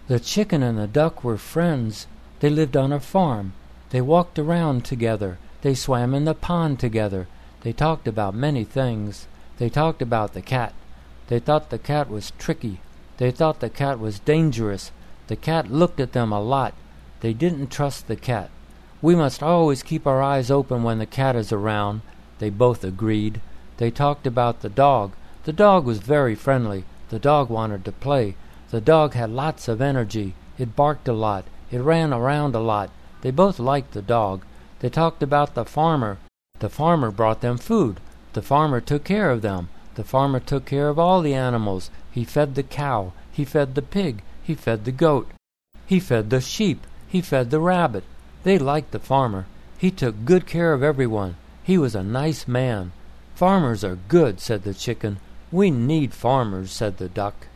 The chicken and the duck were friends. They lived on a farm. They walked around together. They swam in the pond together. They talked about many things. They talked about the cat. They thought the cat was tricky. They thought the cat was dangerous. The cat looked at them a lot. They didn't trust the cat. We must always keep our eyes open when the cat is around, they both agreed. They talked about the dog. The dog was very friendly. The dog wanted to play. The dog had lots of energy. It barked a lot. It ran around a lot. They both liked the dog. They talked about the farmer. The farmer brought them food. The farmer took care of them. The farmer took care of all the animals. He fed the cow. He fed the pig. He fed the goat. He fed the sheep. He fed the rabbit. They liked the farmer. He took good care of everyone. He was a nice man. Farmers are good, said the chicken. We need farmers, said the duck.